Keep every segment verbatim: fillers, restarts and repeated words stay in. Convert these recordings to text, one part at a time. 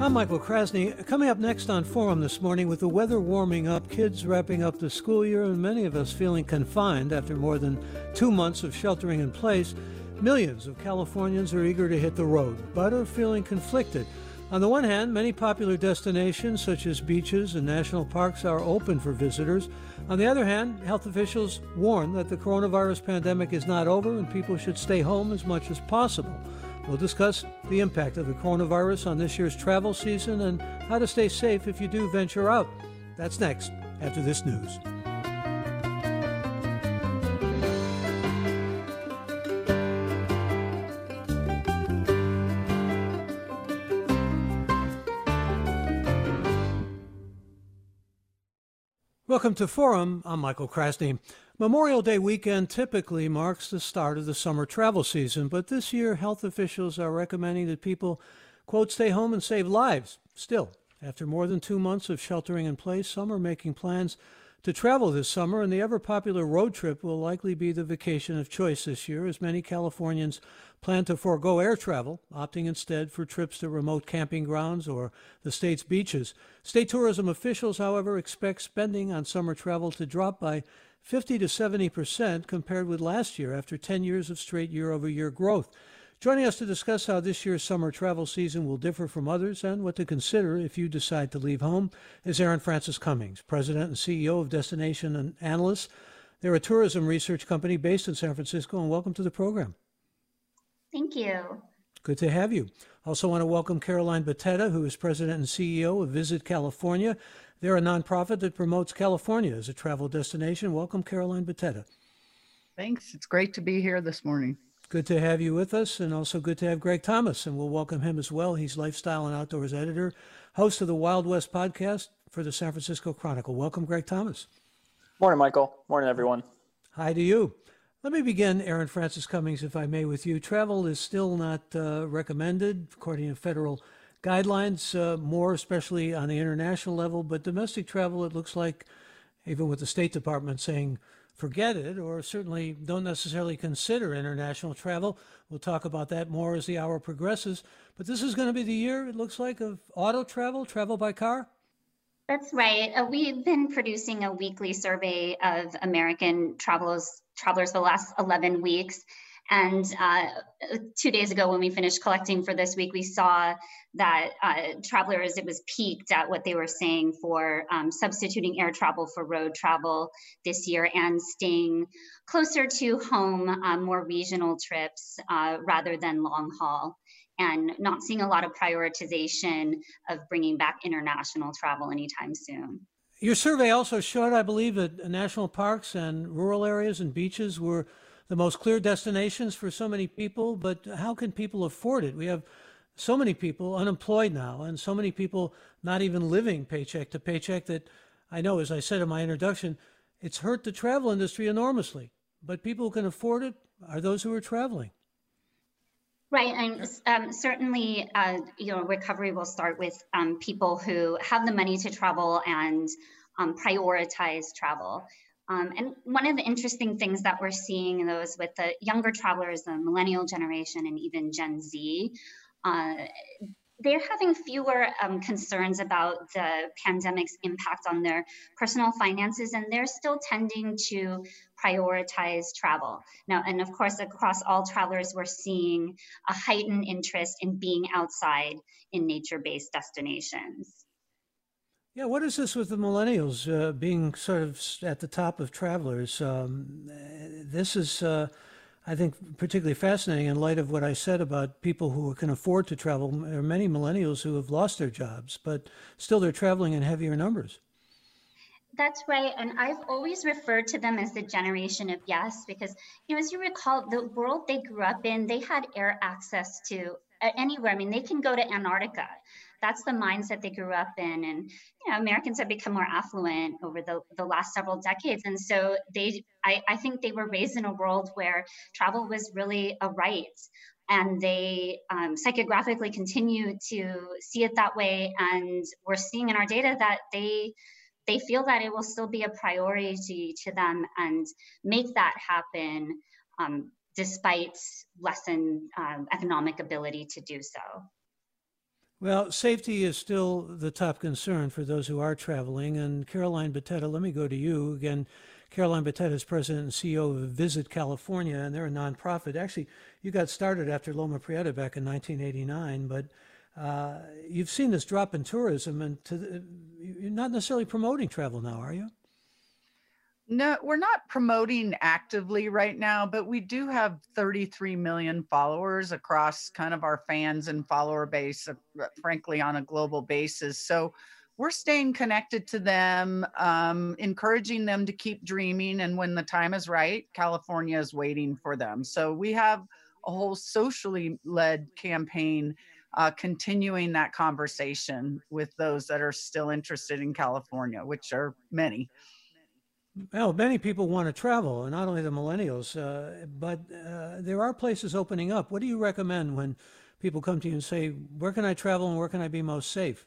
I'm Michael Krasny. Coming up next on Forum this morning, with the weather warming up, kids wrapping up the school year, and many of us feeling confined after more than two months of sheltering in place, millions of Californians are eager to hit the road, but are feeling conflicted. On the one hand, many popular destinations such as beaches and national parks are open for visitors. On the other hand, health officials warn that the coronavirus pandemic is not over and people should stay home as much as possible. We'll discuss the impact of the coronavirus on this year's travel season and how to stay safe if you do venture out. That's next, after this news. Welcome to Forum. I'm Michael Krasny. Memorial Day weekend typically marks the start of the summer travel season, but this year health officials are recommending that people, quote, stay home and save lives. Still, after more than two months of sheltering in place, some are making plans to travel this summer, and the ever-popular road trip will likely be the vacation of choice this year, as many Californians plan to forego air travel, opting instead for trips to remote camping grounds or the state's beaches. State tourism officials, however, expect spending on summer travel to drop by fifty to seventy percent compared with last year after ten years of straight year-over-year growth. Joining us to discuss how this year's summer travel season will differ from others and what to consider if you decide to leave home is Erin Francis Cummings, President and C E O of Destination Analysts. They're a tourism research company based in San Francisco, and welcome to the program. Thank you. Good to have you. Also want to welcome Caroline Bettetta, who is President and C E O of Visit California. They're a nonprofit that promotes California as a travel destination. Welcome, Caroline Bettetta. Thanks. It's great to be here this morning. Good to have you with us, and also good to have Greg Thomas, and we'll welcome him as well. He's Lifestyle and Outdoors Editor, host of the Wild West podcast for the San Francisco Chronicle. Welcome, Greg Thomas. Morning, Michael. Morning, everyone. Hi to you. Let me begin, Erin Francis Cummings, if I may, with you. Travel is still not uh, recommended, according to federal guidelines, uh, more especially on the international level, but domestic travel, it looks like, even with the State Department saying forget it, or certainly don't necessarily consider international travel. We'll talk about that more as the hour progresses. But this is going to be the year, it looks like, of auto travel, travel by car? That's right. Uh, we've been producing a weekly survey of American travelers, travelers for the last eleven weeks. And uh, two days ago, when we finished collecting for this week, we saw that uh, travelers, it was peaked at what they were saying for um, substituting air travel for road travel this year and staying closer to home, um, more regional trips uh, rather than long haul, and not seeing a lot of prioritization of bringing back international travel anytime soon. Your survey also showed, I believe, that national parks and rural areas and beaches were the most clear destinations for so many people, but how can people afford it? We have so many people unemployed now and so many people not even living paycheck to paycheck that I know, as I said in my introduction, it's hurt the travel industry enormously. But people who can afford it are those who are traveling. Right, and um, certainly, uh, you know, recovery will start with um, people who have the money to travel and um, prioritize travel. Um, and one of the interesting things that we're seeing in those with the younger travelers, the millennial generation, and even Gen Z, uh, they're having fewer um, concerns about the pandemic's impact on their personal finances, and they're still tending to prioritize travel. Now, and of course, across all travelers, we're seeing a heightened interest in being outside in nature-based destinations. Yeah, what is this with the millennials uh, being sort of at the top of travelers? Um, this is, uh, I think, particularly fascinating in light of what I said about people who can afford to travel. There are many millennials who have lost their jobs, but still they're traveling in heavier numbers. That's right. And I've always referred to them as the generation of yes, because, you know, as you recall, the world they grew up in, they had air access to uh, anywhere. I mean, they can go to Antarctica. That's the mindset they grew up in. And, you know, Americans have become more affluent over the, the last several decades. And so they, I, I think they were raised in a world where travel was really a right. And they um, psychographically continue to see it that way. And we're seeing in our data that they they feel that it will still be a priority to them and make that happen um, despite lessened um, economic ability to do so. Well, safety is still the top concern for those who are traveling. And Caroline Bettetta, let me go to you again. Caroline Bettetta is president and C E O of Visit California, and they're a nonprofit. Actually, you got started after Loma Prieta back in nineteen eighty-nine, but uh, you've seen this drop in tourism, and to the, you're not necessarily promoting travel now, are you? No, we're not promoting actively right now, but we do have thirty-three million followers across kind of our fans and follower base, uh, frankly, on a global basis. So we're staying connected to them, um, encouraging them to keep dreaming. And when the time is right, California is waiting for them. So we have a whole socially led campaign uh, continuing that conversation with those that are still interested in California, which are many. Well, many people want to travel, and not only the millennials, uh, but uh, there are places opening up. What do you recommend when people come to you and say, where can I travel and where can I be most safe?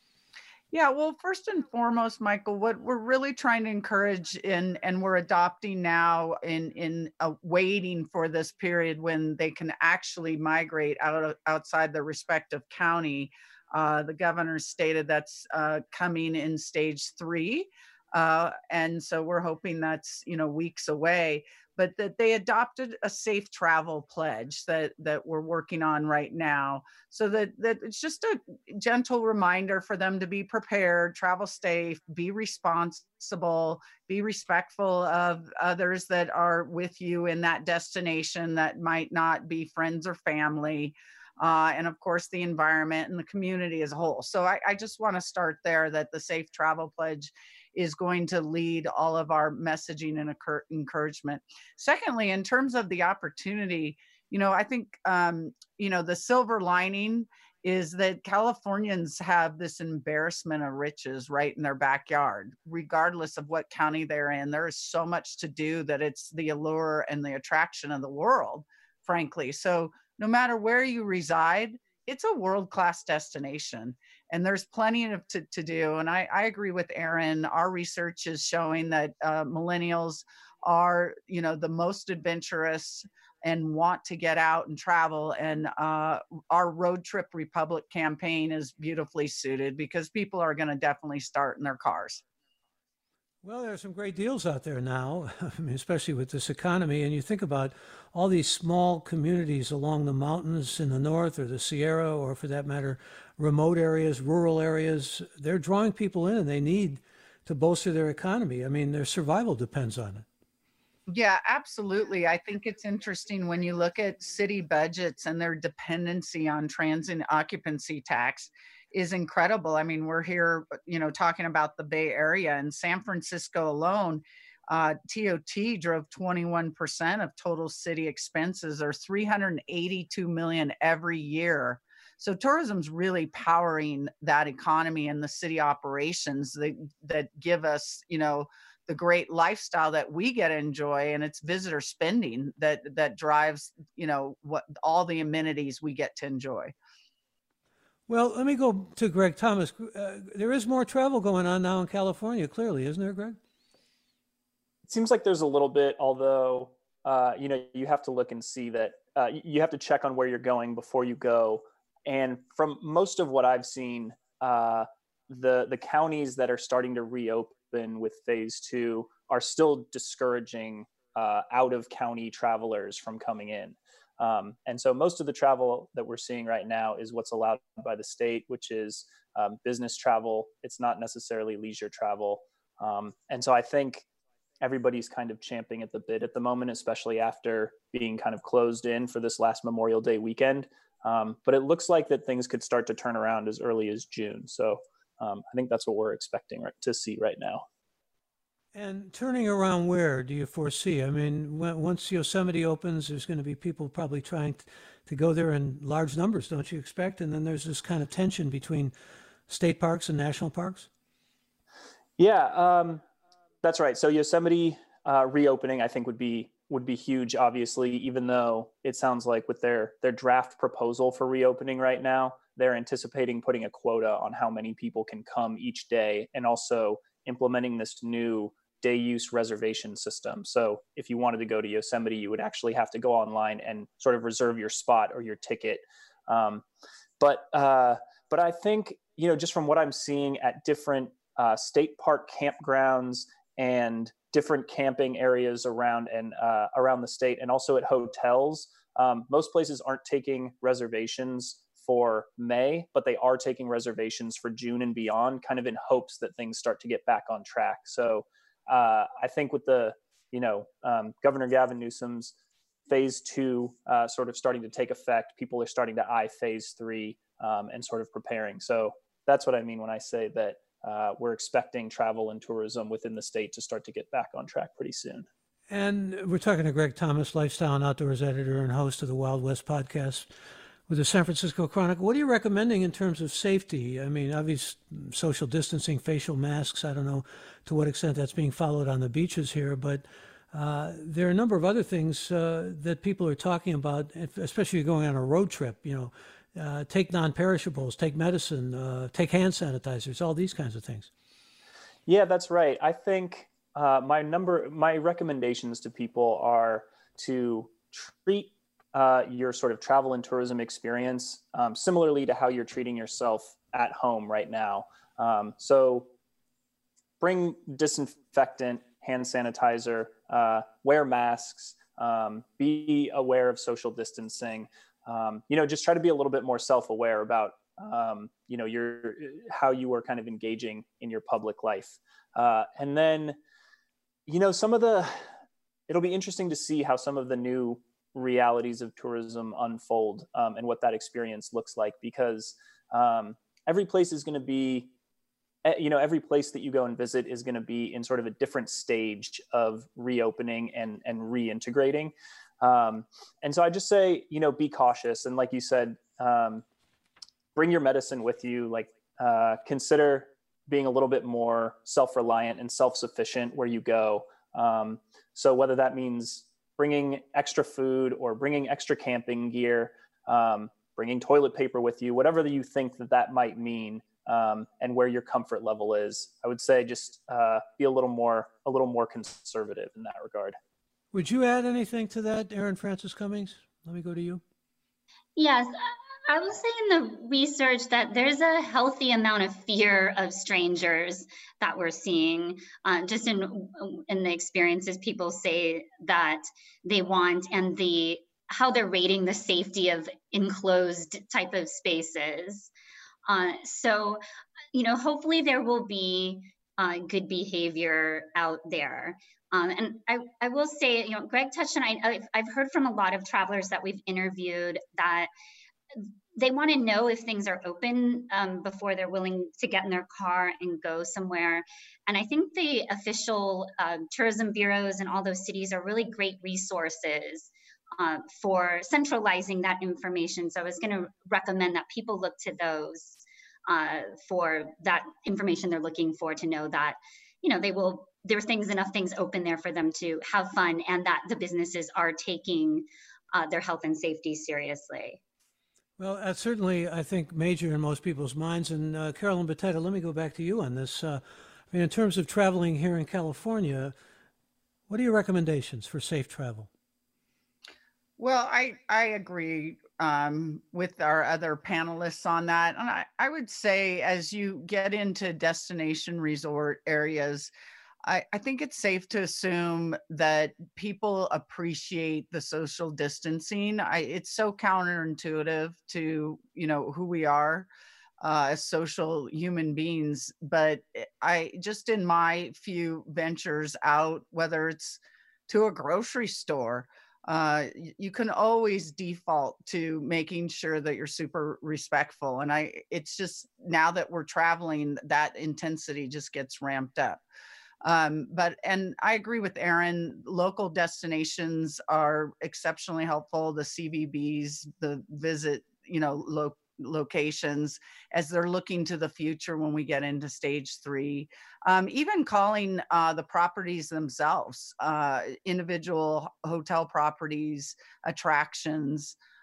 Yeah, well, first and foremost, Michael, what we're really trying to encourage in, and we're adopting now in in uh, waiting for this period when they can actually migrate out of, outside their respective county. Uh, the governor stated that's uh, coming in stage three. Uh, and so we're hoping that's, you know, weeks away, but that they adopted a safe travel pledge that that we're working on right now, so that that it's just a gentle reminder for them to be prepared, travel safe, be responsible, be respectful of others that are with you in that destination that might not be friends or family. Uh, and of course, the environment and the community as a whole. So I, I just want to start there, that the Safe Travel Pledge is going to lead all of our messaging and encouragement. Secondly, in terms of the opportunity, you know, I think, um, you know, the silver lining is that Californians have this embarrassment of riches right in their backyard, regardless of what county they're in. There is so much to do that it's the allure and the attraction of the world, frankly. So no matter where you reside, it's a world-class destination, and there's plenty of to, to do. And I, I agree with Aaron. Our research is showing that uh, millennials are, you know, the most adventurous and want to get out and travel. And uh, our Road Trip Republic campaign is beautifully suited because people are going to definitely start in their cars. Well, there are some great deals out there now, I mean, especially with this economy. And you think about all these small communities along the mountains in the north, or the Sierra, or for that matter, remote areas, rural areas. They're drawing people in, and they need to bolster their economy. I mean, their survival depends on it. Yeah, absolutely. I think it's interesting when you look at city budgets and their dependency on transient occupancy tax is incredible. I mean, we're here, you know, talking about the Bay Area. In San Francisco alone, uh, T O T drove twenty-one percent of total city expenses, or three hundred eighty-two million every year. So tourism's really powering that economy and the city operations that, that give us, you know, the great lifestyle that we get to enjoy. And it's visitor spending that, that drives, you know, what all the amenities we get to enjoy. Well, let me go to Greg Thomas. Uh, there is more travel going on now in California, clearly, isn't there, Greg? It seems like there's a little bit, although, uh, you know, you have to look and see that uh, you have to check on where you're going before you go. And from most of what I've seen, uh, the the counties that are starting to reopen with phase two are still discouraging uh, out of county travelers from coming in. Um, and so most of the travel that we're seeing right now is what's allowed by the state, which is um, business travel. It's not necessarily leisure travel. Um, and so I think everybody's kind of champing at the bit at the moment, especially after being kind of closed in for this last Memorial Day weekend. Um, but it looks like that things could start to turn around as early as June. So um, I think that's what we're expecting right, to see right now. And turning around, where do you foresee? I mean, when, once Yosemite opens, there's going to be people probably trying t- to go there in large numbers, don't you expect? And then there's this kind of tension between state parks and national parks. Yeah, um, that's right. So Yosemite uh, reopening, I think, would be would be huge. Obviously, even though it sounds like with their their draft proposal for reopening right now, they're anticipating putting a quota on how many people can come each day, and also implementing this new day use reservation system. So if you wanted to go to Yosemite, you would actually have to go online and sort of reserve your spot or your ticket. Um, but uh, but I think, you know, just from what I'm seeing at different uh, state park campgrounds and different camping areas around and uh, around the state, and also at hotels, um, most places aren't taking reservations for May, but they are taking reservations for June and beyond, kind of in hopes that things start to get back on track. So uh, I think with the, you know, um, Governor Gavin Newsom's phase two uh, sort of starting to take effect, people are starting to eye phase three um, and sort of preparing. So that's what I mean when I say that uh, we're expecting travel and tourism within the state to start to get back on track pretty soon. And we're talking to Greg Thomas, lifestyle and outdoors editor and host of the Wild West podcast with the San Francisco Chronicle. What are you recommending in terms of safety? I mean, obvious social distancing, facial masks. I don't know to what extent that's being followed on the beaches here, but uh, there are a number of other things uh, that people are talking about, especially if you're going on a road trip. You know, uh, take non-perishables, take medicine, uh, take hand sanitizers, all these kinds of things. Yeah, that's right. I think uh, my number, my recommendations to people are to treat Uh, your sort of travel and tourism experience, um, similarly to how you're treating yourself at home right now. Um, so bring disinfectant, hand sanitizer, uh, wear masks, um, be aware of social distancing, um, you know, just try to be a little bit more self-aware about, um, you know, your, how you are kind of engaging in your public life. Uh, and then, you know, some of the, it'll be interesting to see how some of the new realities of tourism unfold um, and what that experience looks like, because um, every place is going to be, you know, every place that you go and visit is going to be in sort of a different stage of reopening and, and reintegrating. Um, and so I just say, you know, be cautious. And like you said, um, bring your medicine with you, like uh, consider being a little bit more self-reliant and self-sufficient where you go. Um, so whether that means bringing extra food or bringing extra camping gear, um, bringing toilet paper with you, whatever you think that that might mean, um, and where your comfort level is, I would say just uh, be a little more, a little more conservative in that regard. Would you add anything to that, Erin Francis Cummings? Let me go to you. Yes, I will say in the research that there's a healthy amount of fear of strangers that we're seeing, uh, just in in the experiences people say that they want, and the how they're rating the safety of enclosed type of spaces. Uh, so, you know, hopefully there will be uh, good behavior out there. Um, and I, I will say, you know, Greg touched on, I, I've, I've heard from a lot of travelers that we've interviewed that they want to know if things are open um, before they're willing to get in their car and go somewhere. And I think the official uh, tourism bureaus in all those cities are really great resources uh, for centralizing that information. So I was going to recommend that people look to those uh, for that information they're looking for, to know that, you know, they will, there's things, enough things open there for them to have fun, and that the businesses are taking uh, their health and safety seriously. Well, that's certainly, I think, major in most people's minds. And uh, Carolyn Beteta, let me go back to you on this. Uh, I mean, in terms of traveling here in California, what are your recommendations for safe travel? Well, I, I agree um, with our other panelists on that. And I, I would say, as you get into destination resort areas, I, I think it's safe to assume that people appreciate the social distancing. I, it's so counterintuitive to, you know, who we are uh, as social human beings. But I just, in my few ventures out, whether it's to a grocery store, uh, you can always default to making sure that you're super respectful. And I, it's just, now that we're traveling, that intensity just gets ramped up. Um, but, and I agree with Erin, local destinations are exceptionally helpful. The C V Bs, the visit, you know, lo- locations, as they're looking to the future when we get into stage three. Um, even calling uh, the properties themselves, uh, individual hotel properties, attractions,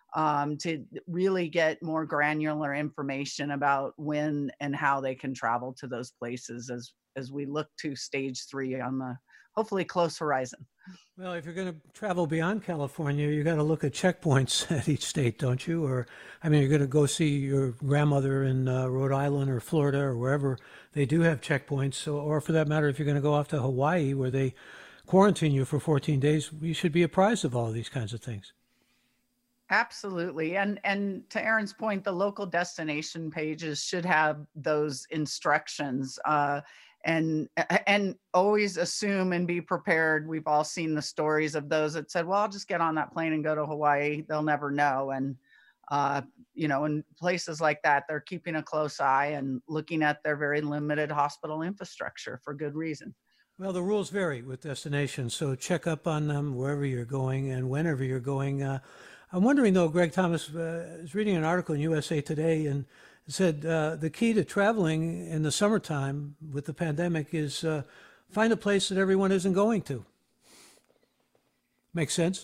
um, to really get more granular information about when and how they can travel to those places as as we look to stage three on the hopefully close horizon. Well, if you're going to travel beyond California, you got to look at checkpoints at each state, don't you? Or, I mean, you're going to go see your grandmother in uh, Rhode Island or Florida or wherever they do have checkpoints. So, or for that matter, if you're going to go off to Hawaii where they quarantine you for fourteen days, you should be apprised of all of these kinds of things. Absolutely. And and to Erin's point, the local destination pages should have those instructions. Uh, and and always assume and be prepared. We've all seen the stories of those that said, well, I'll just get on that plane and go to Hawaii. They'll never know. And, uh, you know, in places like that, they're keeping a close eye and looking at their very limited hospital infrastructure for good reason. Well, the rules vary with destinations, so check up on them wherever you're going and whenever you're going. Uh, I'm wondering, though, Greg Thomas uh, is reading an article in U S A Today, and it said uh, the key to traveling in the summertime with the pandemic is uh, find a place that everyone isn't going to. Makes sense?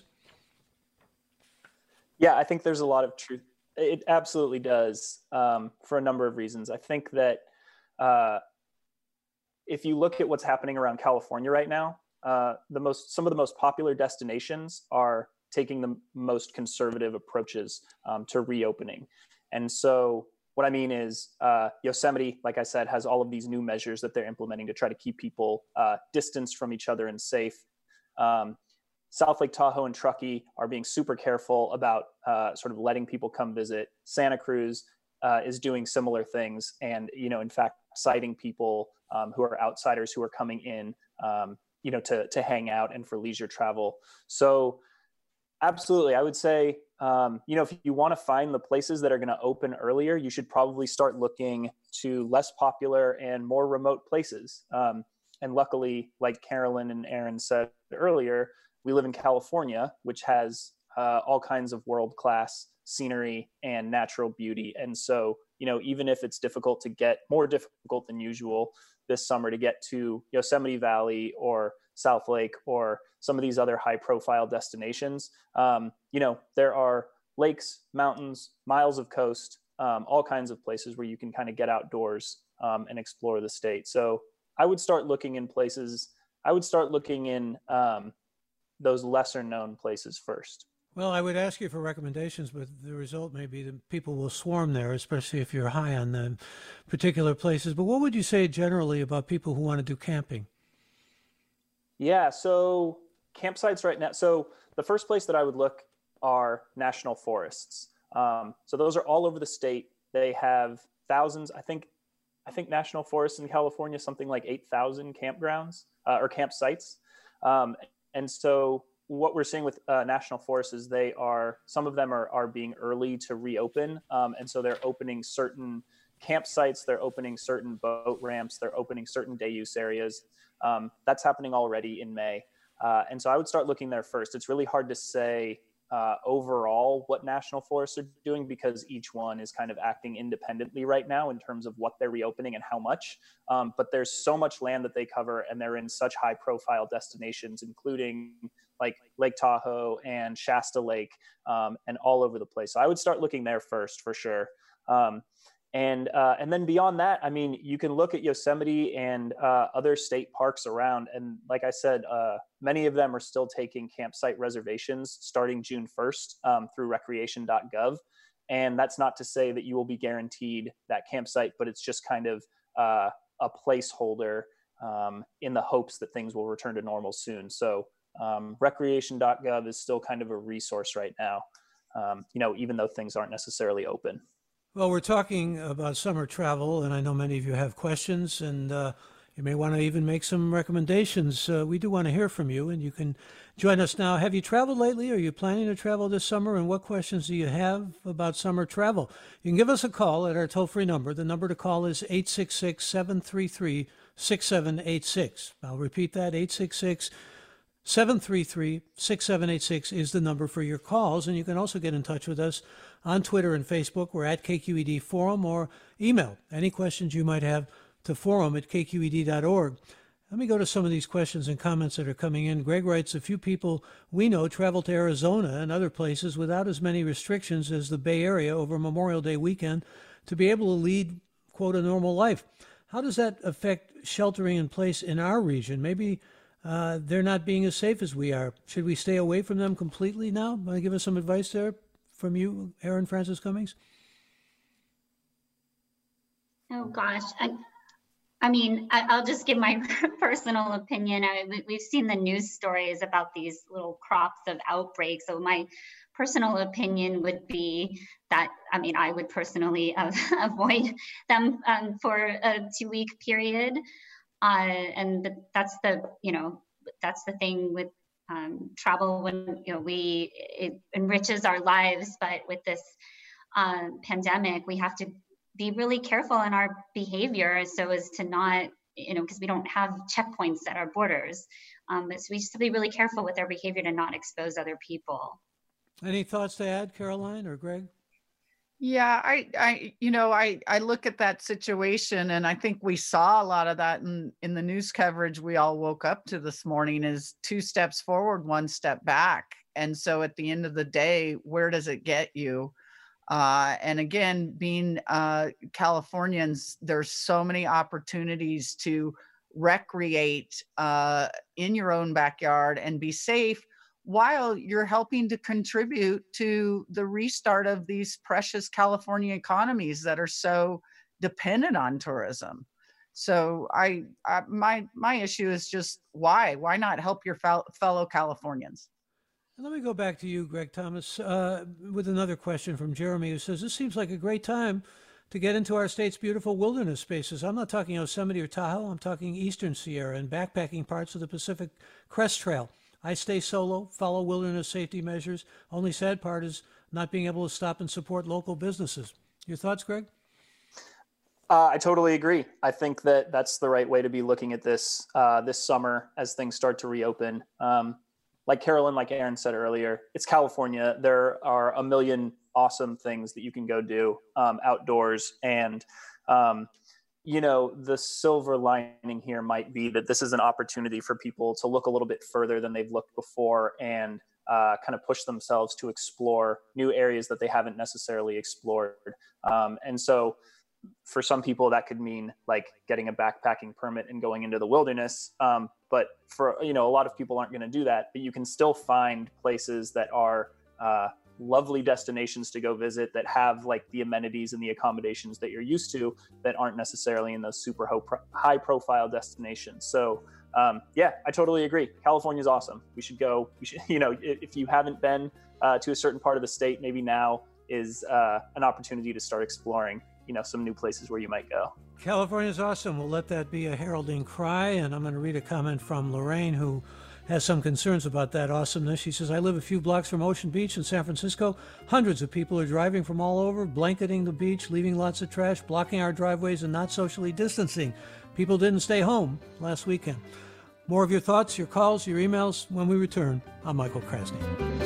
Yeah, I think there's a lot of truth. It absolutely does, um, for a number of reasons. I think that uh, if you look at what's happening around California right now, uh, the most some of the most popular destinations are taking the most conservative approaches um, to reopening. And so what I mean is uh, Yosemite, like I said, has all of these new measures that they're implementing to try to keep people uh, distanced from each other and safe. Um, South Lake Tahoe and Truckee are being super careful about uh, sort of letting people come visit. Santa Cruz uh, is doing similar things, and you know, in fact, citing people um, who are outsiders who are coming in, um, you know, to to hang out and for leisure travel. So, absolutely, I would say, um, you know, if you want to find the places that are going to open earlier, you should probably start looking to less popular and more remote places. Um, and luckily, like Carolyn and Erin said earlier, we live in California, which has uh, all kinds of world-class scenery and natural beauty. And so, you know, even if it's difficult to get, more difficult than usual this summer to get to Yosemite Valley or South Lake or some of these other high-profile destinations, um, you know, there are lakes, mountains, miles of coast, um, all kinds of places where you can kind of get outdoors um, and explore the state. So I would start looking in places, I would start looking in um, those lesser known places first. Well, I would ask you for recommendations, but the result may be that people will swarm there, especially if you're high on the particular places. But what would you say generally about people who want to do camping? Yeah, so campsites right now. So the first place that I would look are national forests. Um, so those are all over the state. They have thousands. I think, I think national forests in California, something like eight thousand campgrounds uh, or campsites. Um, and so what we're seeing with uh, national forests is they are, some of them are, are being early to reopen. Um, and so they're opening certain campsites, they're opening certain boat ramps, they're opening certain day use areas. Um, that's happening already in May. Uh, and so I would start looking there first. It's really hard to say uh, overall what national forests are doing because each one is kind of acting independently right now in terms of what they're reopening and how much. Um, but there's so much land that they cover, and they're in such high profile destinations, including like Lake Tahoe and Shasta Lake um, and all over the place. So I would start looking there first for sure. Um, And uh, and then beyond that, I mean, you can look at Yosemite and uh, other state parks around. And like I said, uh, many of them are still taking campsite reservations starting June first um, through recreation dot gov. And that's not to say that you will be guaranteed that campsite, but it's just kind of uh, a placeholder um, in the hopes that things will return to normal soon. So um, recreation dot gov is still kind of a resource right now, um, you know, even though things aren't necessarily open. Well, we're talking about summer travel, and I know many of you have questions, and uh, you may want to even make some recommendations. Uh, we do want to hear from you, and you can join us now. Have you traveled lately? Are you planning to travel this summer? And what questions do you have about summer travel? You can give us a call at our toll-free number. The number to call is eight six six, seven three three, six seven eight six. I'll repeat that, eight six six, seven three three, six seven eight six is the number for your calls. And you can also get in touch with us on Twitter and Facebook. We're at K Q E D Forum, or email any questions you might have to forum at K Q E D dot org. Let me go to some of these questions and comments that are coming in. Greg writes, a few people we know travel to Arizona and other places without as many restrictions as the Bay Area over Memorial Day weekend to be able to lead, quote, a normal life. How does that affect sheltering in place in our region? Maybe uh, they're not being as safe as we are. Should we stay away from them completely now? Want to give us some advice there from you, Erin Francis Cummings? Oh, gosh. I, I mean, I, I'll just give my personal opinion. I, we- we've seen the news stories about these little crops of outbreaks. So my personal opinion would be that, I mean, I would personally uh, avoid them um, for a two week period. Uh, and the, that's the, you know, that's the thing with um, travel when, you know, we, it enriches our lives, but with this uh, pandemic, we have to be really careful in our behavior so as to not, you know, because we don't have checkpoints at our borders. Um, so we just have to be really careful with our behavior to not expose other people. Any thoughts to add, Caroline or Greg? Yeah, I, I, you know, I, I look at that situation, and I think we saw a lot of that in, in the news coverage we all woke up to this morning is two steps forward, one step back. And so at the end of the day, where does it get you? Uh, and again, being uh, Californians, there's so many opportunities to recreate uh, in your own backyard and be safe while you're helping to contribute to the restart of these precious California economies that are so dependent on tourism. So I, I my my issue is just why why not help your fel- fellow Californians? Let me go back to you, Greg Thomas, uh, with another question from Jeremy, who says, this seems like a great time to get into our state's beautiful wilderness spaces. I'm not talking Yosemite or Tahoe. I'm talking Eastern Sierra and backpacking parts of the Pacific Crest Trail. I stay solo, follow wilderness safety measures. Only sad part is not being able to stop and support local businesses. Your thoughts, Greg? Uh, I totally agree. I think that that's the right way to be looking at this uh, this summer as things start to reopen. Um, like Carolyn, like Erin said earlier, it's California. There are a million awesome things that you can go do um, outdoors. And, um, you know, the silver lining here might be that this is an opportunity for people to look a little bit further than they've looked before and uh, kind of push themselves to explore new areas that they haven't necessarily explored. Um, and so for some people that could mean like getting a backpacking permit and going into the wilderness. Um, but for, you know, a lot of people aren't going to do that, but you can still find places that are uh, lovely destinations to go visit that have like the amenities and the accommodations that you're used to that aren't necessarily in those super high profile destinations. So um, yeah, I totally agree. California's awesome. We should go, we should, you know, if you haven't been uh, to a certain part of the state, maybe now is uh, an opportunity to start exploring, you know, some new places where you might go. California's awesome. We'll let that be a heralding cry. And I'm going to read a comment from Lorraine, who has some concerns about that awesomeness. She says, I live a few blocks from Ocean Beach in San Francisco. Hundreds of people are driving from all over, blanketing the beach, leaving lots of trash, blocking our driveways, and not socially distancing. People didn't stay home last weekend. More of your thoughts, your calls, your emails when we return. I'm Michael Krasny.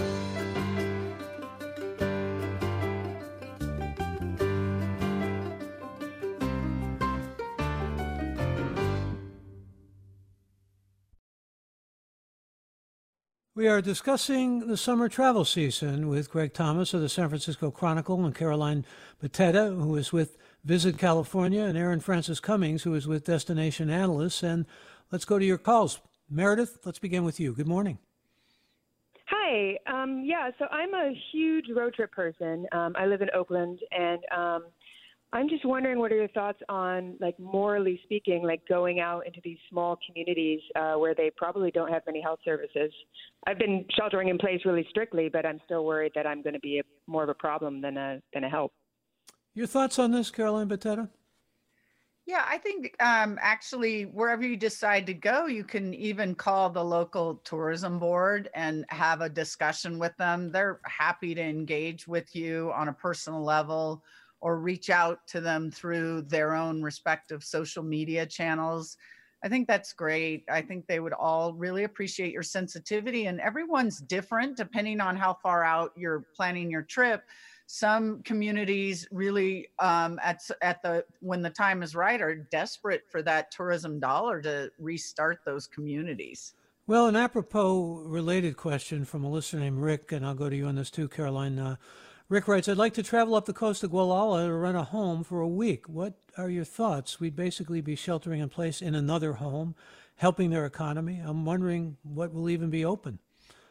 We are discussing the summer travel season with Greg Thomas of the San Francisco Chronicle and Caroline Bettetta, who is with Visit California, and Erin Francis Cummings, who is with Destination Analysts. And let's go to your calls. Meredith, let's begin with you. Good morning. Hi. Um, yeah, so I'm a huge road trip person. Um, I live in Oakland, and um, I'm just wondering, what are your thoughts on, like, morally speaking, like going out into these small communities uh, where they probably don't have many health services? I've been sheltering in place really strictly, but I'm still worried that I'm going to be a, more of a problem than a than a help. Your thoughts on this, Caroline Bettetta? Yeah, I think um, actually wherever you decide to go, you can even call the local tourism board and have a discussion with them. They're happy to engage with you on a personal level or reach out to them through their own respective social media channels. I think that's great. I think they would all really appreciate your sensitivity, and everyone's different depending on how far out you're planning your trip. some communities really um, at at the when the time is right are desperate for that tourism dollar to restart those communities. Well, an apropos related question from a listener named Rick, and I'll go to you on this too, Caroline. Uh, Rick writes, I'd like to travel up the coast of Gualala to rent a home for a week. What are your thoughts? We'd basically be sheltering in place in another home, helping their economy. I'm wondering what will even be open.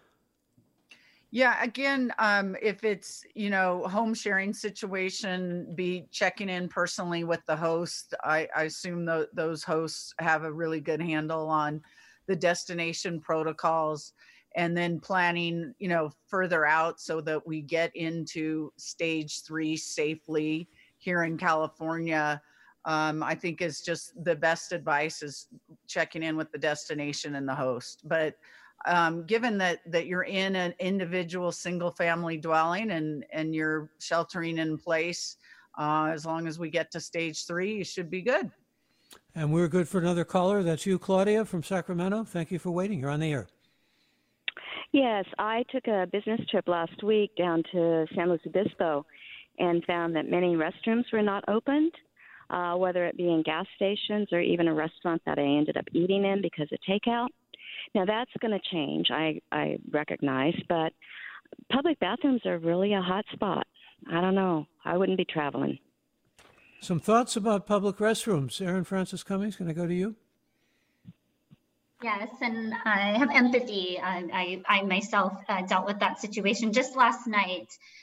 Yeah, again, um, if it's, you know, home sharing situation, be checking in personally with the host. I, I assume th- those hosts have a really good handle on the destination protocols, and then planning, you know, further out so that we get into stage three safely here in California. Um, I think is just the best advice is checking in with the destination and the host. But um, given that that you're in an individual single family dwelling and and you're sheltering in place, uh, as long as we get to stage three, you should be good. And we're good for another caller. That's you, Claudia from Sacramento. Thank you for waiting. You're on the air. Yes, I took a business trip last week down to San Luis Obispo and found that many restrooms were not opened, uh, whether it be in gas stations or even a restaurant that I ended up eating in because of takeout. Now, that's going to change, I, I recognize, but public bathrooms are really a hot spot. I don't know. I wouldn't be traveling. Some thoughts about public restrooms. Erin Francis Cummings, can I go to you? Yes, and I have empathy. I, I, I myself uh, dealt with that situation just last night.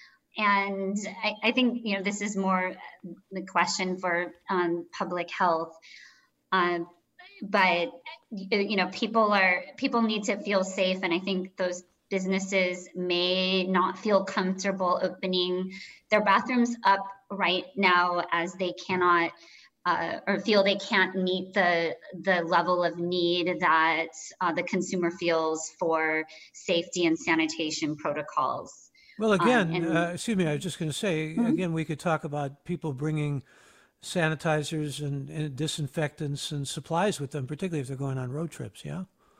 And I, I think, you know, this is more the question for um, public health. Um, but, you know, people are, people need to feel safe. And I think those businesses may not feel comfortable opening their bathrooms up right now as they cannot Uh, or feel they can't meet the the level of need that uh, the consumer feels for safety and sanitation protocols. Well, again, um, and, uh, excuse me, I was just going to say, mm-hmm. again, we could talk about people bringing sanitizers and, and disinfectants and supplies with them, particularly if they're going on road trips, yeah?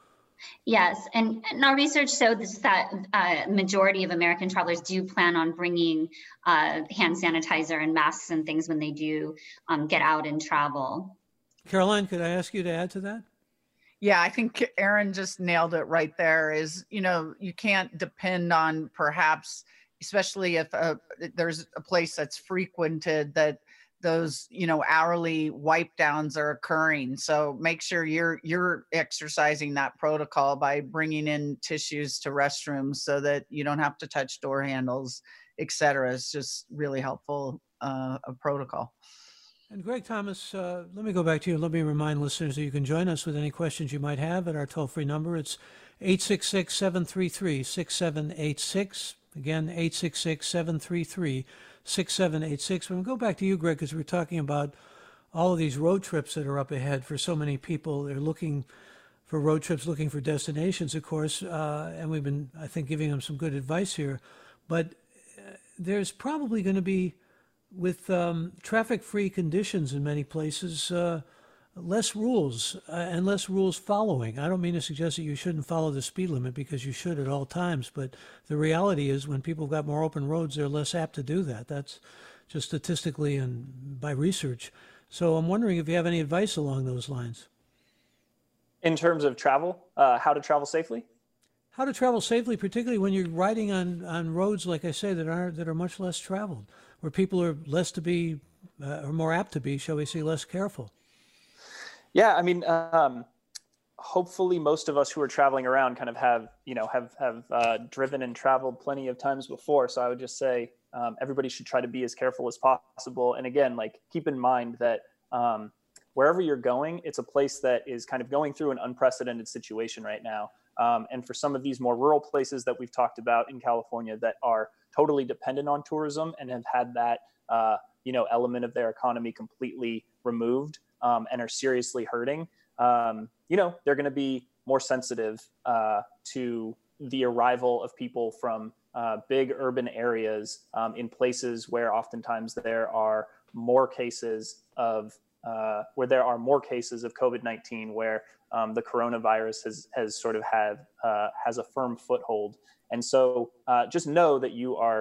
Yes, and, and our research showed this, that uh, majority of American travelers do plan on bringing uh, hand sanitizer and masks and things when they do um, get out and travel. Caroline, could I ask you to add to that? Yeah, I think Erin just nailed it right there. Is, you know, you can't depend on perhaps, especially if uh, there's a place that's frequented, that those, you know, hourly wipe downs are occurring. So make sure you're you're exercising that protocol by bringing in tissues to restrooms so that you don't have to touch door handles, et cetera. It's just really helpful uh, a protocol. And Greg Thomas, uh, let me go back to you. Let me remind listeners that you can join us with any questions you might have at our toll-free number. It's eight six six, seven three three, six seven eight six. Again, eight six six, seven three three, six seven eight six. We'll go back to you, Greg, because we're talking about all of these road trips that are up ahead for so many people. They're looking for road trips, looking for destinations, of course, uh, and we've been, I think, giving them some good advice here. But uh, there's probably going to be, with um, traffic-free conditions in many places, uh, less rules uh, and less rules following. I don't mean to suggest that you shouldn't follow the speed limit, because you should at all times, but the reality is when people have got more open roads, they're less apt to do that. That's just statistically and by research. So I'm wondering if you have any advice along those lines. In terms of travel, uh, how to travel safely? How to travel safely, particularly when you're riding on, on roads, like I say, that are that are much less traveled, where people are less to be, uh, or more apt to be, shall we say, less careful. Yeah, I mean, um, hopefully most of us who are traveling around kind of have, you know, have have uh, driven and traveled plenty of times before. So I would just say um, everybody should try to be as careful as possible. And again, like, keep in mind that um, wherever you're going, it's a place that is kind of going through an unprecedented situation right now. Um, and for some of these more rural places that we've talked about in California that are totally dependent on tourism and have had that, uh, you know, element of their economy completely removed um, and are seriously hurting, um, you know, they're going to be more sensitive uh, to the arrival of people from uh, big urban areas um, in places where oftentimes there are more cases of uh, where there are more cases of COVID nineteen, where um, the coronavirus has has sort of had uh, has a firm foothold. And so uh, just know that you are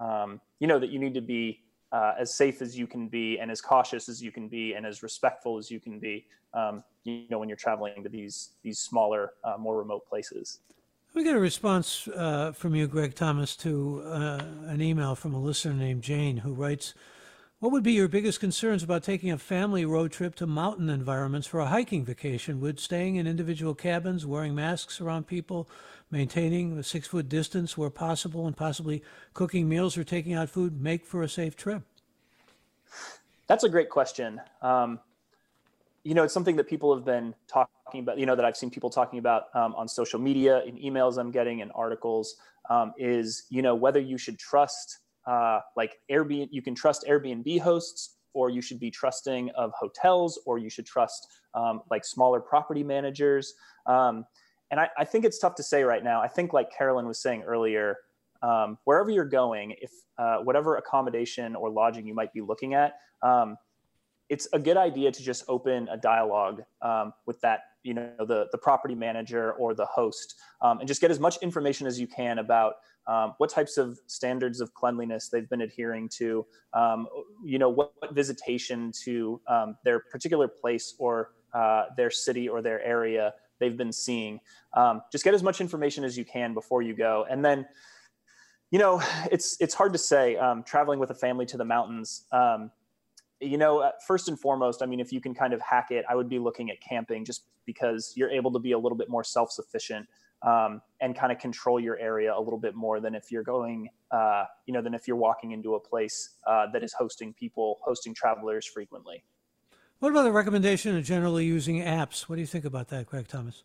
um, you know, that you need to be uh, as safe as you can be and as cautious as you can be and as respectful as you can be, um, you know, when you're traveling to these, these smaller, uh, more remote places. We got a response uh, from you, Greg Thomas, to uh, an email from a listener named Jane who writes, what would be your biggest concerns about taking a family road trip to mountain environments for a hiking vacation? Would staying in individual cabins, wearing masks around people, maintaining a six-foot distance where possible, and possibly cooking meals or taking out food make for a safe trip? That's a great question. Um, you know, it's something that people have been talking about, you know, that I've seen people talking about um, on social media, in emails I'm getting, in articles, um, is, you know, whether you should trust uh, like Airbnb, you can trust Airbnb hosts, or you should be trusting of hotels, or you should trust um, like smaller property managers. Um, and I, I think it's tough to say right now. I think, like Carolyn was saying earlier, um, wherever you're going, if uh, whatever accommodation or lodging you might be looking at, um, it's a good idea to just open a dialogue um, with that, you know, the, the property manager or the host, um, and just get as much information as you can about um, what types of standards of cleanliness they've been adhering to, um, you know, what, what visitation to um, their particular place or uh, their city or their area they've been seeing. Um, just get as much information as you can before you go. And then, you know, it's, it's hard to say, um, traveling with a family to the mountains, um, you know, first and foremost, I mean, if you can kind of hack it, I would be looking at camping, just because you're able to be a little bit more self-sufficient um, and kind of control your area a little bit more than if you're going, uh, you know, than if you're walking into a place uh, that is hosting people, hosting travelers frequently. What about the recommendation of generally using apps? What do you think about that, Greg Thomas?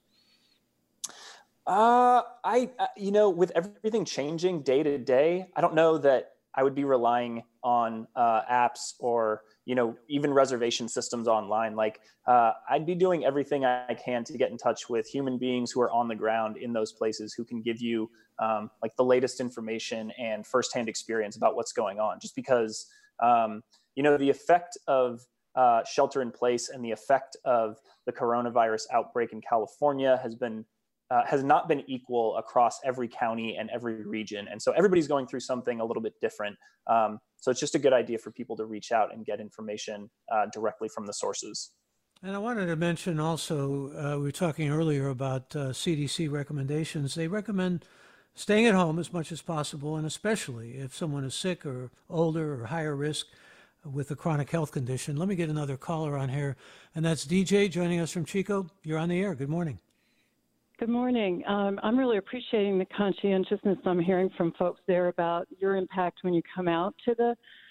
Uh, I, uh, you know, with everything changing day to day, I don't know that I would be relying on uh, apps or, you know, even reservation systems online. Like uh, I'd be doing everything I can to get in touch with human beings who are on the ground in those places, who can give you um, like the latest information and firsthand experience about what's going on. Just because, um, you know, the effect of uh, shelter in place and the effect of the coronavirus outbreak in California has been Uh, has not been equal across every county and every region. And so everybody's going through something a little bit different. Um, so it's just a good idea for people to reach out and get information uh, directly from the sources. And I wanted to mention also, uh, we were talking earlier about uh, C D C recommendations. They recommend staying at home as much as possible, and especially if someone is sick or older or higher risk with a chronic health condition. Let me get another caller on here, and that's D J joining us from Chico. You're on the air. Good morning. Good morning. Um, I'm really appreciating the conscientiousness I'm hearing from folks there about your impact when you come out to the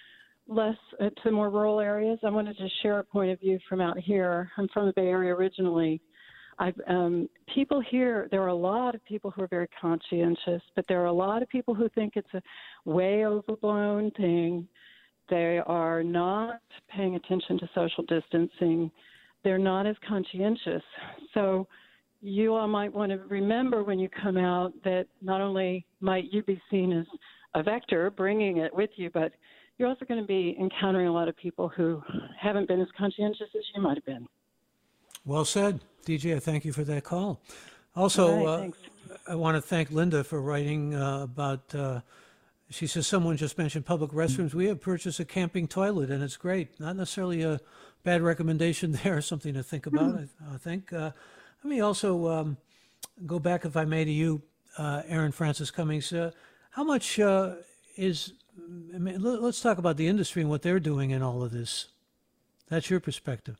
less uh, to more rural areas. I wanted to share a point of view from out here. I'm from the Bay Area originally. I've, um, people here, there are a lot of people who are very conscientious, but there are a lot of people who think it's a way overblown thing. They are not paying attention to social distancing. They're not as conscientious. So you all might want to remember when you come out that not only might you be seen as a vector bringing it with you, but you're also going to be encountering a lot of people who haven't been as conscientious as you might have been. Well said, D J. I thank you for that call. Also, right, uh, I want to thank Linda for writing uh, about, uh, she says, someone just mentioned public restrooms. We have purchased a camping toilet, and it's great. Not necessarily a bad recommendation there, something to think about, I, I think. Uh, Let me also um, go back, if I may, to you, uh, Aaron Francis Cummings. Uh, how much uh, is, I mean, let's talk about the industry and what they're doing in all of this. That's your perspective.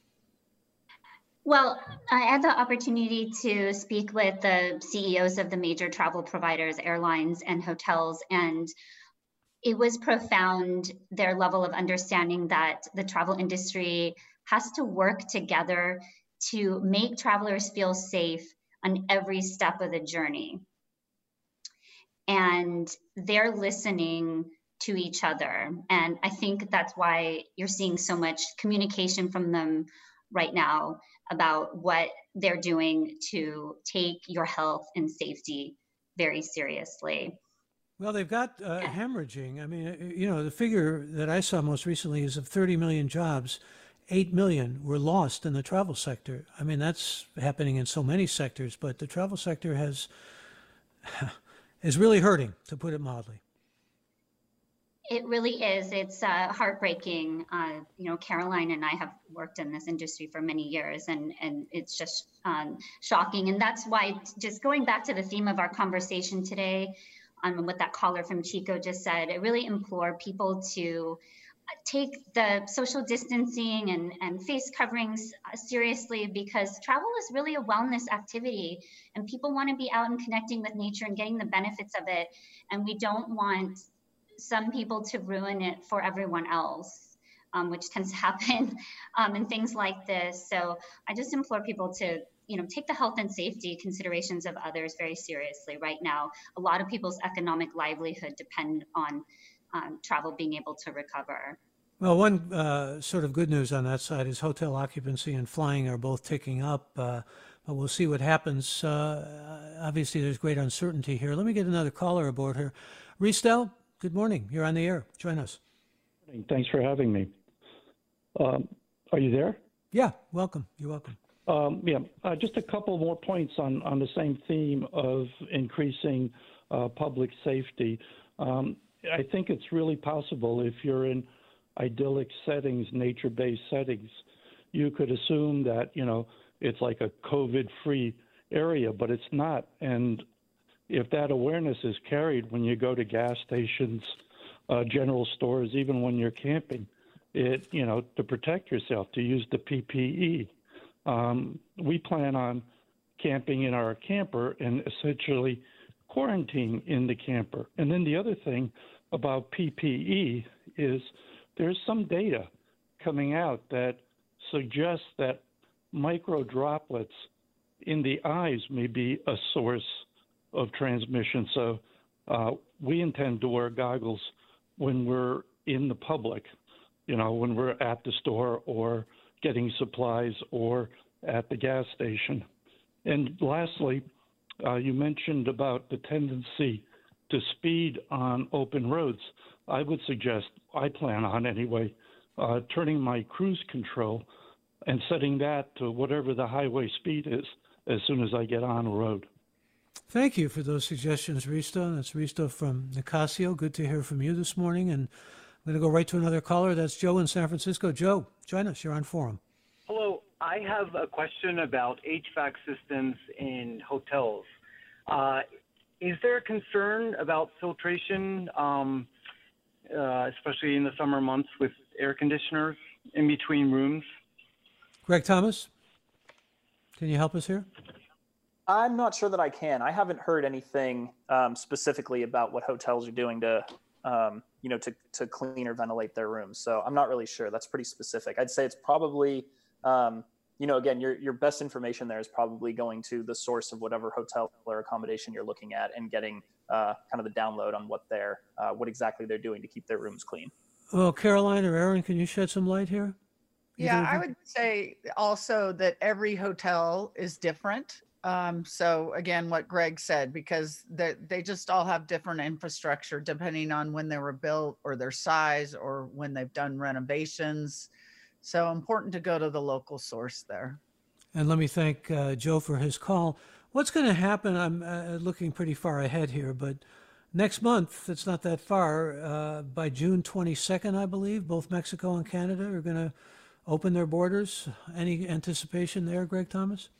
Well, I had the opportunity to speak with the C E Os of the major travel providers, airlines, and hotels, and it was profound, their level of understanding that the travel industry has to work together to make travelers feel safe on every step of the journey. And they're listening to each other. And I think that's why you're seeing so much communication from them right now about what they're doing to take your health and safety very seriously. Well, they've got uh, hemorrhaging. I mean, you know, the figure that I saw most recently is of thirty million jobs. eight million were lost in the travel sector. I mean, that's happening in so many sectors, but the travel sector has is really hurting, to put it mildly. It really is. It's uh, heartbreaking. Uh, you know, Caroline and I have worked in this industry for many years, and, and it's just um, shocking. And that's why, just going back to the theme of our conversation today, um, what that caller from Chico just said, I really implore people to take the social distancing and, and face coverings seriously, because travel is really a wellness activity, and people want to be out and connecting with nature and getting the benefits of it. And we don't want some people to ruin it for everyone else, um, which tends to happen um, in things like this. So I just implore people to, you know, take the health and safety considerations of others very seriously. Right now, a lot of people's economic livelihood depend on um, travel being able to recover. Well, one uh, sort of good news on that side is hotel occupancy and flying are both ticking up, uh, but we'll see what happens. Uh, obviously, there's great uncertainty here. Let me get another caller aboard here. Ristel, good morning. You're on the air. Join us. Thanks for having me. Um, are you there? Yeah, welcome. You're welcome. Um, yeah, uh, just a couple more points on, on the same theme of increasing uh, public safety. Um, I think it's really possible if you're in idyllic settings, nature-based settings, you could assume that, you know, it's like a COVID-free area, but it's not. And if that awareness is carried when you go to gas stations, uh, general stores, even when you're camping, it, you know, to protect yourself, to use the P P E. Um, we plan on camping in our camper and essentially quarantine in the camper. And then the other thing about P P E is there's some data coming out that suggests that micro droplets in the eyes may be a source of transmission. So uh, we intend to wear goggles when we're in the public, you know, when we're at the store or getting supplies or at the gas station. And lastly, uh, you mentioned about the tendency to speed on open roads. I would suggest, I plan on anyway, uh, turning my cruise control and setting that to whatever the highway speed is as soon as I get on a road. Thank you for those suggestions, Risto. That's Risto from Nicasio. Good to hear from you this morning. And I'm going to go right to another caller. That's Joe in San Francisco. Joe, join us. You're on Forum. Hello. I have a question about H V A C systems in hotels. Uh, is there a concern about filtration, um, uh, especially in the summer months with air conditioners in between rooms? Greg Thomas, can you help us here? I'm not sure that I can. I haven't heard anything um, specifically about what hotels are doing to, um, you know, to, to clean or ventilate their rooms. So I'm not really sure. That's pretty specific. I'd say it's probably, um, you know, again, your your best information there is probably going to the source of whatever hotel or accommodation you're looking at and getting uh, kind of the download on what they're, uh, what exactly they're doing to keep their rooms clean. Well, Caroline or Aaron, can you shed some light here? Yeah, I would say also that every hotel is different. Um, so again, what Greg said, because they, they just all have different infrastructure depending on when they were built or their size or when they've done renovations. So important to go to the local source there. And let me thank uh, Joe for his call. What's going to happen? I'm uh, looking pretty far ahead here, but next month, it's not that far, uh, by June twenty-second, I believe, both Mexico and Canada are going to open their borders. Any anticipation there, Greg Thomas?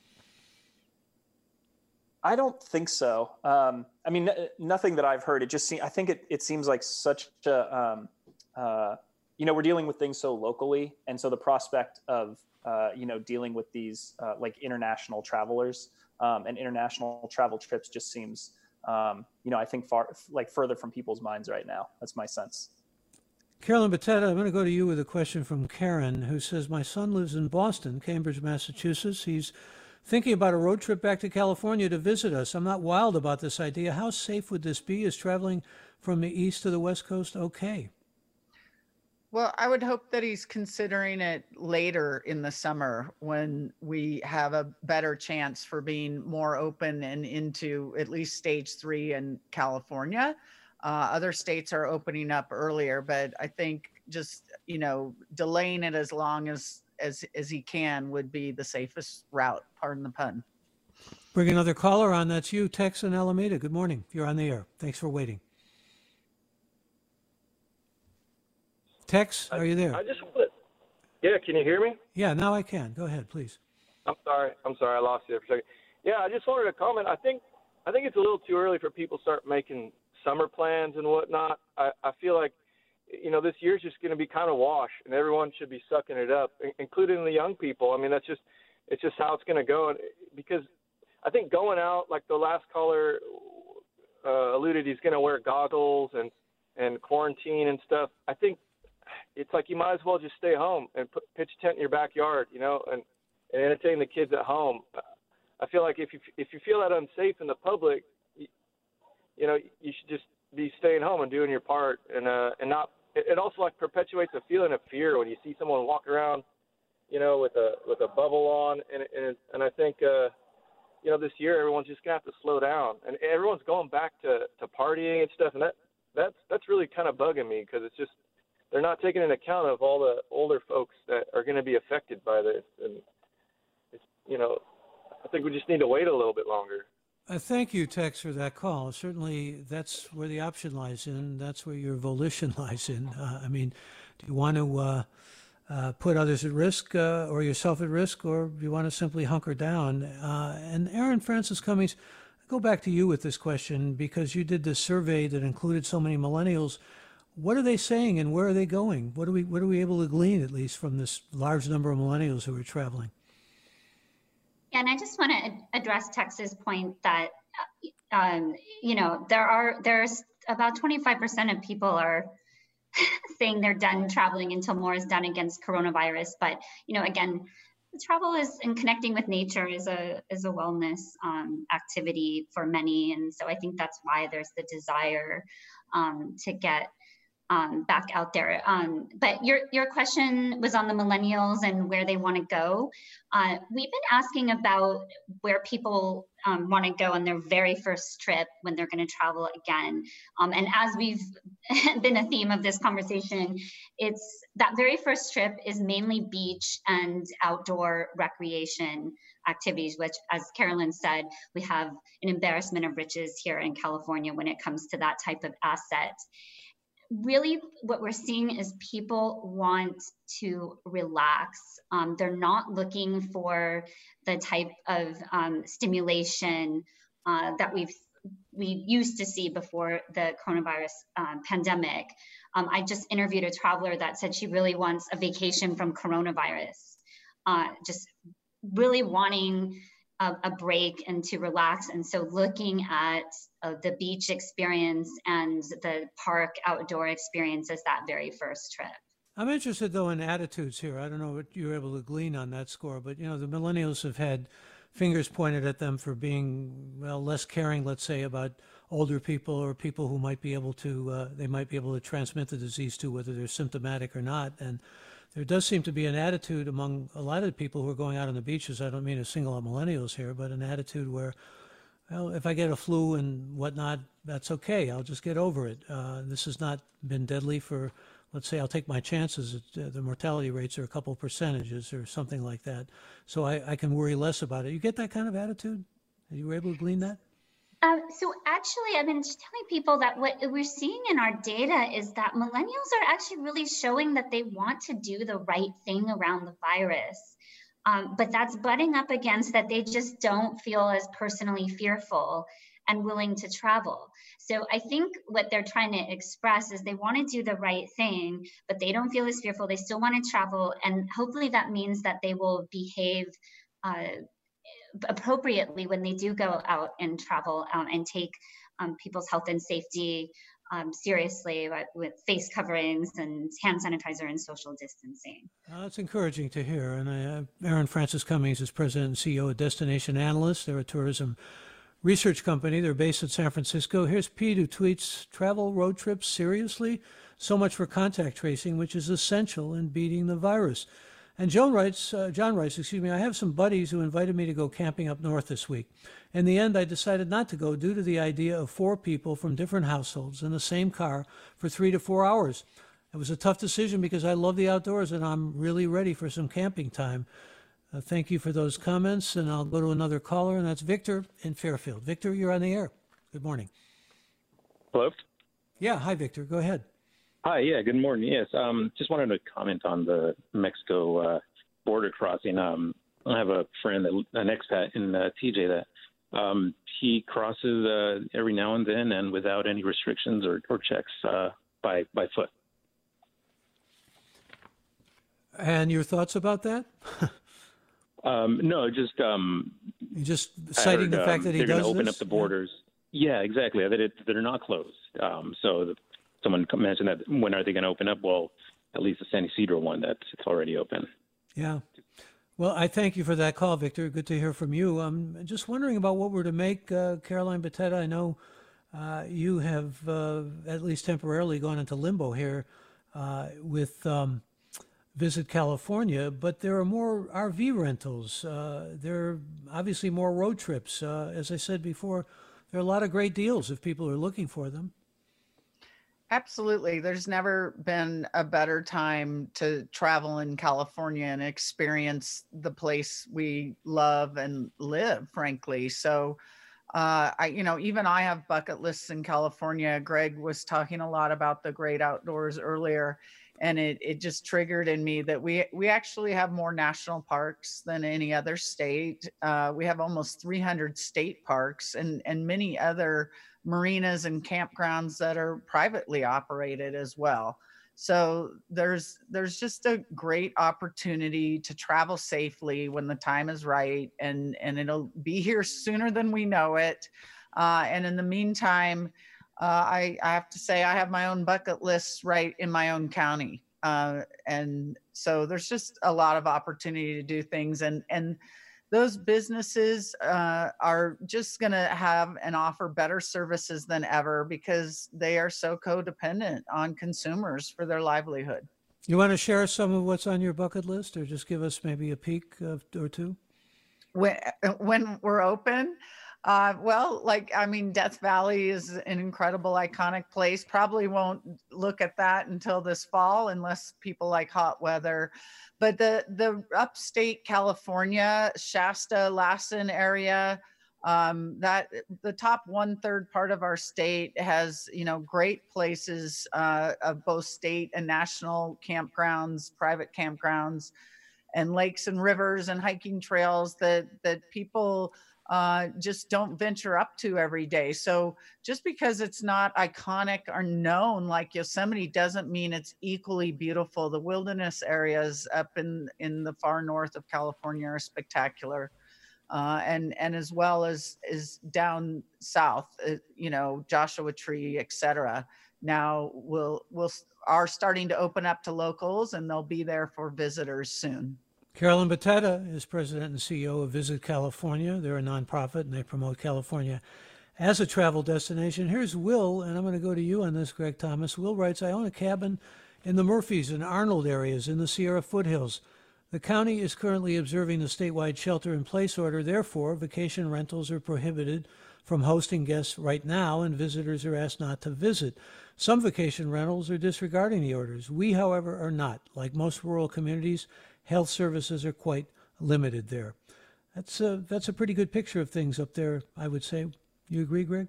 I don't think so. Um, I mean, n- nothing that I've heard. It just seems, I think it, it seems like such a, um, uh, you know, we're dealing with things so locally. And so the prospect of, uh, you know, dealing with these uh, like international travelers um, and international travel trips just seems, um, you know, I think far, like further from people's minds right now. That's my sense. Carolyn Batetta, I'm going to go to you with a question from Karen, who says, my son lives in Boston, Cambridge, Massachusetts. He's thinking about a road trip back to California to visit us. I'm not wild about this idea. How safe would this be? Is traveling from the east to the west coast okay? Well, I would hope that he's considering it later in the summer when we have a better chance for being more open and into at least stage three in California. Uh, other states are opening up earlier, but I think just, you know, delaying it as long as as as he can would be the safest route, pardon the pun. Bring another caller on. That's you, Tex in Alameda. Good morning. You're on the air. Thanks for waiting. Tex, are you there? I just wanted, yeah, can you hear me? Yeah, now I can. Go ahead, please. I'm sorry. I'm sorry. I lost you there for a second. Yeah, I just wanted to comment. I think I think it's a little too early for people to start making summer plans and whatnot. I, I feel like, you know, this year's just going to be kind of wash, and everyone should be sucking it up, including the young people. I mean, that's just it's just how it's going to go. And because I think going out, like the last caller uh, alluded, he's going to wear goggles and, and quarantine and stuff. I think it's like you might as well just stay home and put, pitch a tent in your backyard, you know, and, and entertain the kids at home. I feel like if you if you feel that unsafe in the public, you, you know, you should just be staying home and doing your part, and uh, and not. It also like perpetuates a feeling of fear when you see someone walk around, you know, with a with a bubble on, and and and I think, uh, you know, this year everyone's just gonna have to slow down, and everyone's going back to, to partying and stuff, and that that's that's really kind of bugging me because it's just they're not taking into account of all the older folks that are going to be affected by this, and it's, you know, I think we just need to wait a little bit longer. Uh, thank you, Tex, for that call. Certainly, that's where the option lies in. That's where your volition lies in. Uh, I mean, do you want to uh, uh, put others at risk uh, or yourself at risk, or do you want to simply hunker down? Uh, and Aaron Francis Cummings, I go back to you with this question because you did this survey that included so many millennials. What are they saying, and where are they going? What are we what are we able to glean, at least, from this large number of millennials who are traveling? And I just want to address Tex's point that, um, you know, there are there's about twenty-five percent of people are saying they're done traveling until more is done against coronavirus. But, you know, again, travel is and connecting with nature is a is a wellness um, activity for many. And so I think that's why there's the desire um, to get Um, back out there. Um, but your your question was on the millennials and where they want to go. Uh, we've been asking about where people um, want to go on their very first trip when they're going to travel again. Um, and as we've been a theme of this conversation, it's that very first trip is mainly beach and outdoor recreation activities, which, as Carolyn said, we have an embarrassment of riches here in California when it comes to that type of asset. Really, what we're seeing is people want to relax. Um, they're not looking for the type of um, stimulation uh, that we've we used to see before the coronavirus um, pandemic. Um, I just interviewed a traveler that said she really wants a vacation from coronavirus, uh, just really wanting a, a break and to relax. And so looking at uh, the beach experience and the park outdoor experience as that very first trip. I'm interested, though, in attitudes here. I don't know what you're able to glean on that score, but, you know, the millennials have had fingers pointed at them for being, well, less caring, let's say, about older people or people who might be able to, uh, they might be able to transmit the disease to, whether they're symptomatic or not. And there does seem to be an attitude among a lot of people who are going out on the beaches. I don't mean to single out millennials here, but an attitude where, well, if I get a flu and whatnot, that's okay. I'll just get over it. Uh, this has not been deadly for, let's say, I'll take my chances. Uh, the mortality rates are a couple percentages or something like that. So I, I can worry less about it. You get that kind of attitude? Are you able to glean that? Um, so actually, I've been telling people that what we're seeing in our data is that millennials are actually really showing that they want to do the right thing around the virus. Um, but that's butting up against that they just don't feel as personally fearful and willing to travel. So I think what they're trying to express is they want to do the right thing, but they don't feel as fearful. They still want to travel. And hopefully that means that they will behave uh, appropriately when they do go out and travel um, and take um, people's health and safety um, seriously with, with face coverings and hand sanitizer and social distancing. Uh, that's encouraging to hear. And I, uh, Aaron Francis Cummings is president and C E O of Destination Analysts. They're a tourism research company. They're based in San Francisco. Here's Pete, who tweets, travel road trips seriously? So much for contact tracing, which is essential in beating the virus. And Joan writes, uh, John writes, excuse me, I have some buddies who invited me to go camping up north this week. In the end, I decided not to go due to the idea of four people from different households in the same car for three to four hours. It was a tough decision because I love the outdoors and I'm really ready for some camping time. Uh, thank you for those comments, and I'll go to another caller, and that's Victor in Fairfield. Victor, you're on the air. Good morning. Hello? Yeah, hi, Victor. Go ahead. Hi, yeah, good morning. Yes, um, just wanted to comment on the Mexico uh, border crossing. Um, I have a friend, that, an expat in uh, T J, that um, he crosses uh, every now and then and without any restrictions or, or checks uh, by by foot. And your thoughts about that? um, no, just um, you just citing heard, the fact um, that he they're does going to open this? up the borders. Yeah, yeah exactly. That it, they're not closed. Um, so the, someone mentioned that when are they going to open up? Well, at least the San Ysidro one, that's it's already open. Yeah. Well, I thank you for that call, Victor. Good to hear from you. I'm just wondering about what we're to make, uh, Caroline Beteta. I know uh, you have, uh, at least temporarily, gone into limbo here uh, with um, Visit California, but there are more R V rentals. Uh, there are obviously more road trips. Uh, as I said before, there are a lot of great deals if people are looking for them. Absolutely. There's never been a better time to travel in California and experience the place we love and live, frankly. So, uh, I, you know, even I have bucket lists in California. Greg was talking a lot about the great outdoors earlier, and it, it just triggered in me that we, we actually have more national parks than any other state. Uh, we have almost three hundred state parks and, and many other marinas and campgrounds that are privately operated as well. So there's there's just a great opportunity to travel safely when the time is right, and and it'll be here sooner than we know it. Uh, and in the meantime, uh, I, I have to say I have my own bucket lists right in my own county, uh, and so there's just a lot of opportunity to do things, and and those businesses uh, are just going to have and offer better services than ever because they are so codependent on consumers for their livelihood. You want to share some of what's on your bucket list, or just give us maybe a peek of, or two? When, when we're open, uh, well, like, I mean, Death Valley is an incredible, iconic place. Probably won't look at that until this fall, unless people like hot weather. But the, the upstate California, Shasta, Lassen area, um, that the top one third part of our state has, you know, great places uh, of both state and national campgrounds, private campgrounds, and lakes and rivers and hiking trails that, that people uh, just don't venture up to every day. So just because it's not iconic or known like Yosemite doesn't mean it's equally beautiful. The wilderness areas up in, in the far north of California are spectacular. Uh, and, and as well as, as down south, uh, you know, Joshua Tree, et cetera, now will will are starting to open up to locals, and they'll be there for visitors soon. Caroline Beteta is president and C E O of Visit California. They're a nonprofit, and they promote California as a travel destination. Here's Will, and I'm going to go to you on this, Greg Thomas. Will writes, I own a cabin in the Murphys and Arnold areas in the Sierra foothills. The county is currently observing the statewide shelter-in-place order. Therefore, vacation rentals are prohibited from hosting guests right now, and visitors are asked not to visit. Some vacation rentals are disregarding the orders. We, however, are not. Like most rural communities, health services are quite limited there. That's a, that's a pretty good picture of things up there, I would say. You agree, Greg?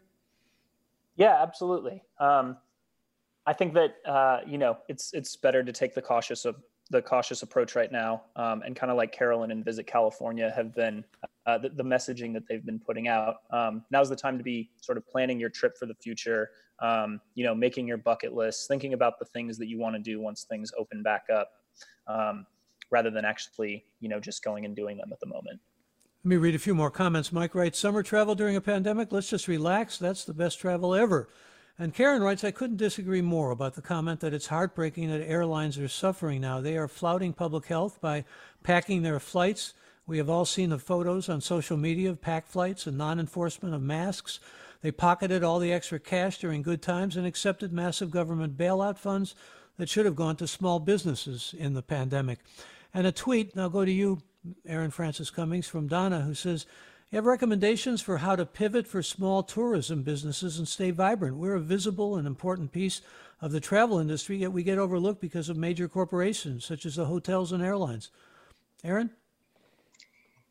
Yeah, absolutely. Um, I think that, uh, you know, it's it's better to take the cautious of the cautious approach right now, um, and kind of like Carolyn and Visit California have been, uh, the, the messaging that they've been putting out. Um, now's the time to be sort of planning your trip for the future, um, you know, making your bucket list, thinking about the things that you want to do once things open back up, um, rather than actually, you know, just going and doing them at the moment. Let me read a few more comments. Mike writes, summer travel during a pandemic, let's just relax. That's the best travel ever. And Karen writes, I couldn't disagree more about the comment that it's heartbreaking that airlines are suffering now. They are flouting public health by packing their flights. We have all seen the photos on social media of packed flights and non-enforcement of masks. They pocketed all the extra cash during good times and accepted massive government bailout funds that should have gone to small businesses in the pandemic. And a tweet, and I'll go to you, Aaron Francis Cummings, from Donna, who says, you have recommendations for how to pivot for small tourism businesses and stay vibrant. We're a visible and important piece of the travel industry, yet we get overlooked because of major corporations such as the hotels and airlines. Aaron?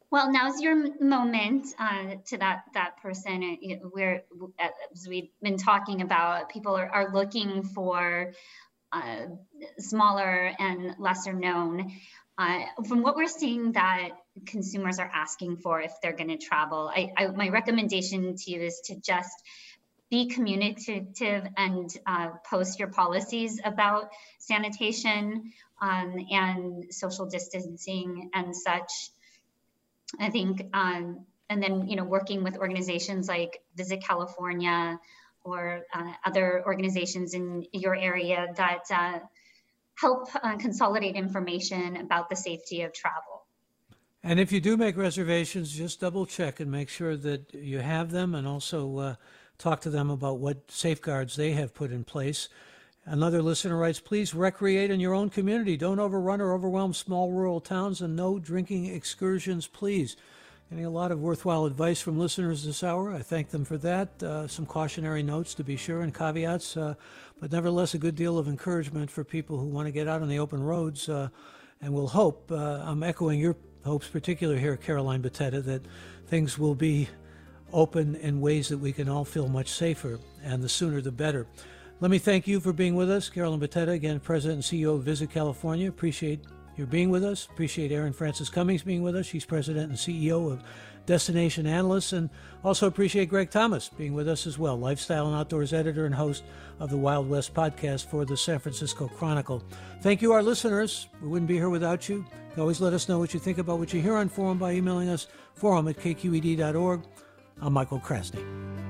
Well, now's your moment uh, to that that person. We're, as we've been talking about, people are, are looking for uh, smaller and lesser known. Uh, from what we're seeing that consumers are asking for if they're going to travel, I, I, my recommendation to you is to just be communicative and uh, post your policies about sanitation um, and social distancing and such. I think, um, and then, you know, working with organizations like Visit California or uh, other organizations in your area that uh, help uh, consolidate information about the safety of travel. And if you do make reservations, just double check and make sure that you have them, and also uh, talk to them about what safeguards they have put in place. Another listener writes, please recreate in your own community. Don't overrun or overwhelm small rural towns, and no drinking excursions, please. Getting a lot of worthwhile advice from listeners this hour. I thank them for that. Uh, some cautionary notes, to be sure, and caveats, uh, but nevertheless a good deal of encouragement for people who want to get out on the open roads. Uh, and we'll hope, uh, I'm echoing your hopes, particularly here, Caroline Bettetta, that things will be open in ways that we can all feel much safer, and the sooner the better. Let me thank you for being with us, Caroline Bettetta, again, President and C E O of Visit California. Appreciate your being with us. Appreciate Erin Francis Cummings being with us. She's President and C E O of Destination Analysts, and also appreciate Greg Thomas being with us as well, Lifestyle and Outdoors Editor and host of the Wild West podcast for the San Francisco Chronicle. Thank you, our listeners. We wouldn't be here without you. You can always let us know what you think about what you hear on Forum by emailing us, forum at k q e d dot org. I'm Michael Krasny.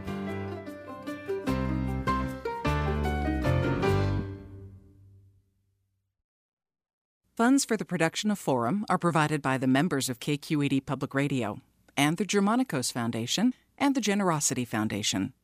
Funds for the production of Forum are provided by the members of K Q E D Public Radio and the Germanicos Foundation and the Generosity Foundation.